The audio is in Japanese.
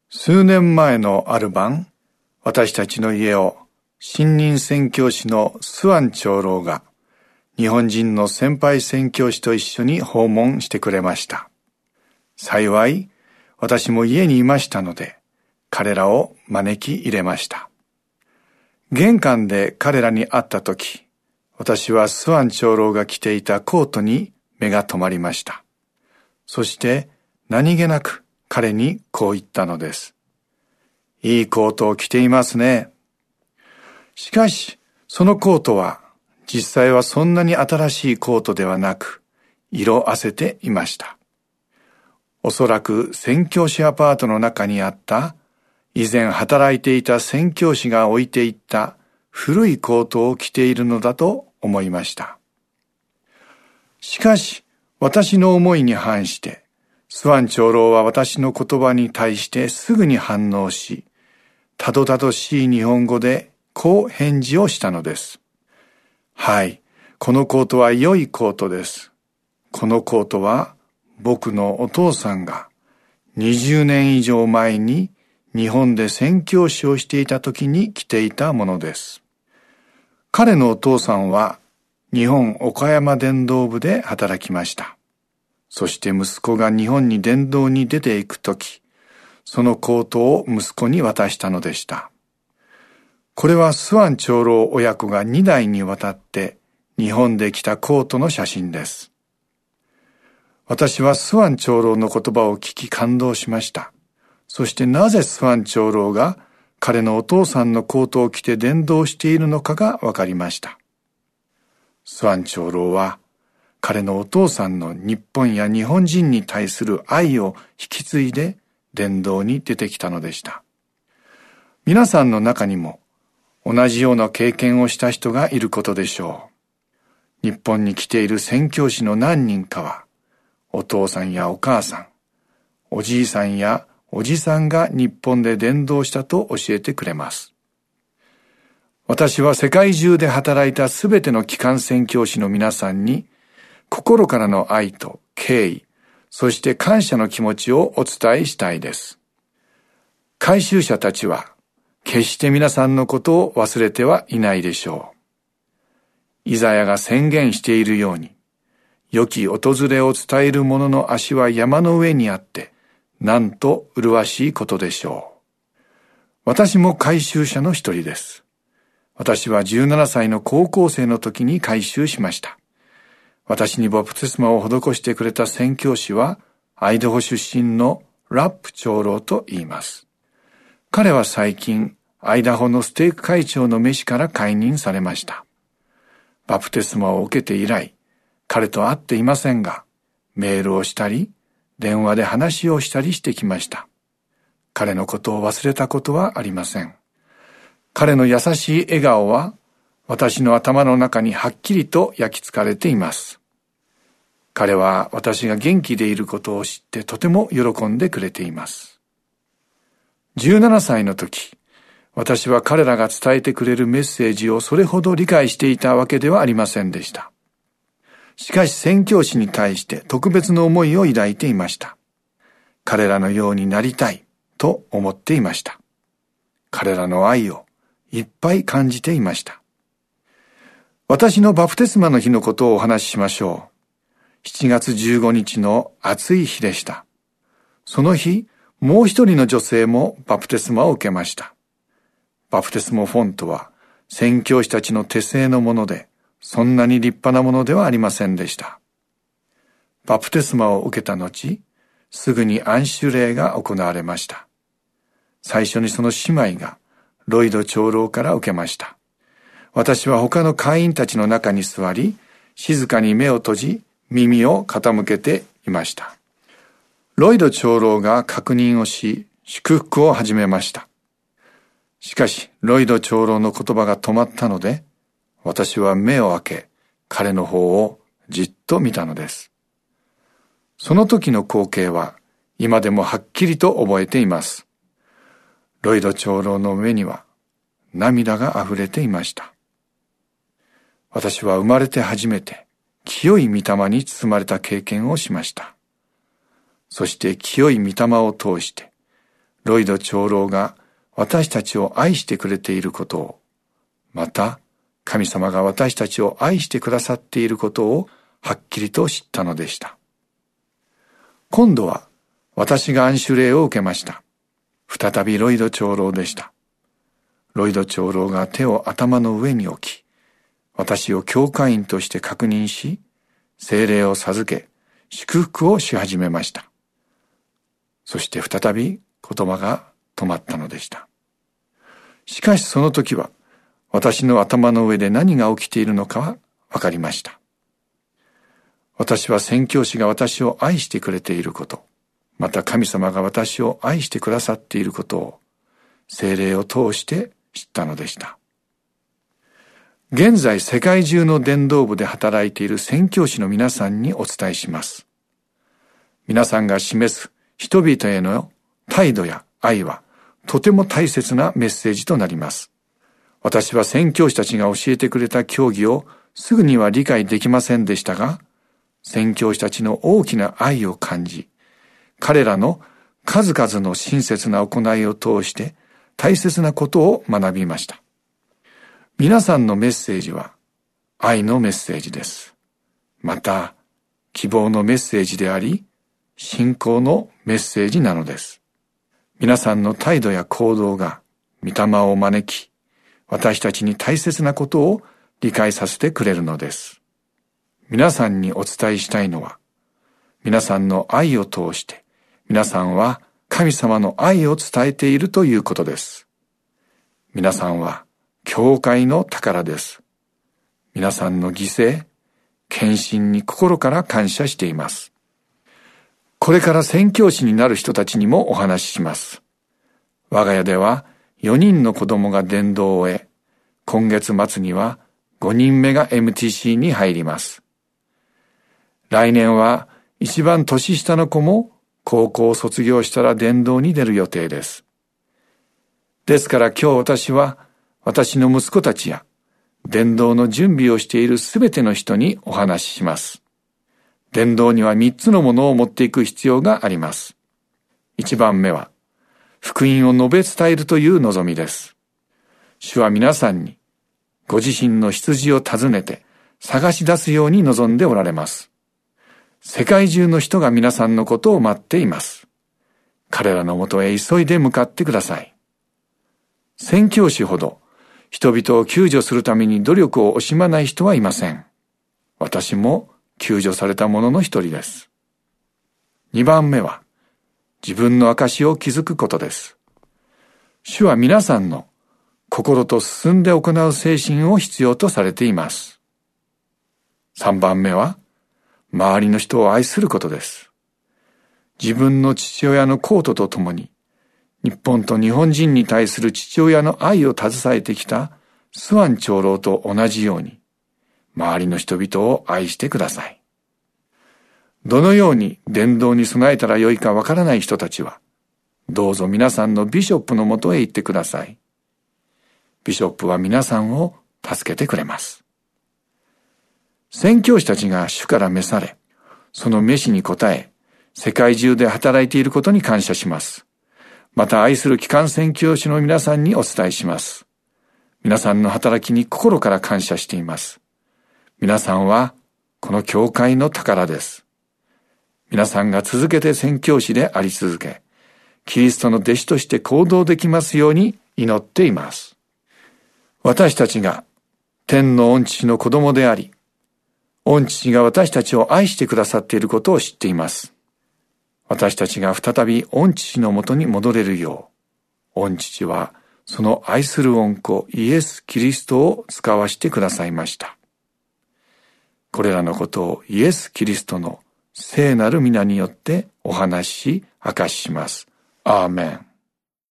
数年前のある晩、私たちの家を新任宣教師のスアン長老が日本人の先輩宣教師と一緒に訪問してくれました。幸い、私も家にいましたので、彼らを招き入れました。玄関で彼らに会ったとき、私はスアン長老が着ていたコートに目が留まりました。そして何気なく彼にこう言ったのです。いいコートを着ていますね。しかし、そのコートは実際はそんなに新しいコートではなく、色あせていました。おそらく宣教師アパートの中にあった以前働いていた宣教師が置いていった古いコートを着ているのだと思いました。しかし、私の思いに反して、スワン長老は私の言葉に対してすぐに反応し、たどたどしい日本語でこう返事をしたのです。はい、このコートは良いコートです。このコートは僕のお父さんが20年以上前に日本で宣教師をしていた時に着ていたものです。彼のお父さんは日本岡山伝道部で働きました。そして息子が日本に伝道に出ていくとき、そのコートを息子に渡したのでした。これはスワン長老親子が2代にわたって日本で着たコートの写真です。私はスワン長老の言葉を聞き感動しました。そしてなぜスワン長老が彼のお父さんのコートを着て伝道しているのかがわかりました。スワン長老は彼のお父さんの日本や日本人に対する愛を引き継いで伝道に出てきたのでした。皆さんの中にも同じような経験をした人がいることでしょう。日本に来ている宣教師の何人かは、お父さんやお母さん、おじいさんやおじさんが日本で伝道したと教えてくれます。私は世界中で働いたすべての帰還宣教師の皆さんに、心からの愛と敬意、そして感謝の気持ちをお伝えしたいです。改宗者たちは、決して皆さんのことを忘れてはいないでしょう。イザヤが宣言しているように、良き訪れを伝える者の足は山の上にあって、なんと麗しいことでしょう。私も改宗者の一人です。私は17歳の高校生の時に改宗しました。私にバプテスマを施してくれた宣教師は、アイダホ出身のラップ長老と言います。彼は最近、アイダホのステーク会長の飯から解任されました。バプテスマを受けて以来、彼と会っていませんが、メールをしたり、電話で話をしたりしてきました。彼のことを忘れたことはありません。彼の優しい笑顔は、私の頭の中にはっきりと焼き付かれています。彼は私が元気でいることを知ってとても喜んでくれています。17歳の時、私は彼らが伝えてくれるメッセージをそれほど理解していたわけではありませんでした。しかし宣教師に対して特別な思いを抱いていました。彼らのようになりたいと思っていました。彼らの愛をいっぱい感じていました。私のバプテスマの日のことをお話ししましょう。7月15日の暑い日でした。その日、もう一人の女性もバプテスマを受けました。バプテスマフォントは宣教師たちの手製のもので、そんなに立派なものではありませんでした。バプテスマを受けた後、すぐに安守礼が行われました。最初にその姉妹がロイド長老から受けました。私は他の会員たちの中に座り、静かに目を閉じ、耳を傾けていました。ロイド長老が確認をし、祝福を始めました。しかし、ロイド長老の言葉が止まったので、私は目を開け、彼の方をじっと見たのです。その時の光景は、今でもはっきりと覚えています。ロイド長老の目には、涙が溢れていました。私は生まれて初めて、清い御霊に包まれた経験をしました。そして清い御霊を通して、 ロイド長老が私たちを愛してくれていることを、また神様が私たちを愛してくださっていることをはっきりと知ったのでした。今度は私が安守礼を受けました。再びロイド長老でした。ロイド長老が手を頭の上に置き、私を教会員として確認し、聖霊を授け、祝福をし始めました。そして再び言葉が止まったのでした。しかしその時は、私の頭の上で何が起きているのかは分かりました。私は宣教師が私を愛してくれていること、また神様が私を愛してくださっていることを、聖霊を通して知ったのでした。現在世界中の伝道部で働いている宣教師の皆さんにお伝えします。皆さんが示す人々への態度や愛はとても大切なメッセージとなります。私は宣教師たちが教えてくれた教義をすぐには理解できませんでしたが、宣教師たちの大きな愛を感じ、彼らの数々の親切な行いを通して大切なことを学びました。皆さんのメッセージは愛のメッセージです。また、希望のメッセージであり、信仰のメッセージなのです。皆さんの態度や行動が御霊を招き、私たちに大切なことを理解させてくれるのです。皆さんにお伝えしたいのは、皆さんの愛を通して、皆さんは神様の愛を伝えているということです。皆さんは教会の宝です。皆さんの犠牲、献身に心から感謝しています。これから宣教師になる人たちにもお話しします。我が家では4人の子供が伝道を終え、今月末には5人目が MTC に入ります。来年は一番年下の子も高校を卒業したら伝道に出る予定です。ですから今日私は私の息子たちや伝道の準備をしているすべての人にお話しします。伝道には3つのものを持っていく必要があります。1番目は福音を述べ伝えるという望みです。主は皆さんにご自身の羊を訪ねて探し出すように望んでおられます。世界中の人が皆さんのことを待っています。彼らのもとへ急いで向かってください。宣教師ほど人々を救助するために努力を惜しまない人はいません。私も救助された者の一人です。2番目は自分の証を築くことです。主は皆さんの心と進んで行う精神を必要とされています。3番目は周りの人を愛することです。自分の父親のコートとともに日本と日本人に対する父親の愛を携えてきたスワン長老と同じように周りの人々を愛してください。どのように伝道に備えたらよいかわからない人たちはどうぞ皆さんのビショップのもとへ行ってください。ビショップは皆さんを助けてくれます。宣教師たちが主から召され、その召しに応え、世界中で働いていることに感謝します。また愛する帰還宣教師の皆さんにお伝えします。皆さんの働きに心から感謝しています。皆さんはこの教会の宝です。皆さんが続けて宣教師であり続け、キリストの弟子として行動できますように祈っています。私たちが天の御父の子供であり、御父が私たちを愛してくださっていることを知っています。私たちが再び御父のもとに戻れるよう、御父はその愛する御子イエス・キリストを使わしてくださいました。これらのことをイエス・キリストの聖なる皆によってお話し明かしします。アーメン。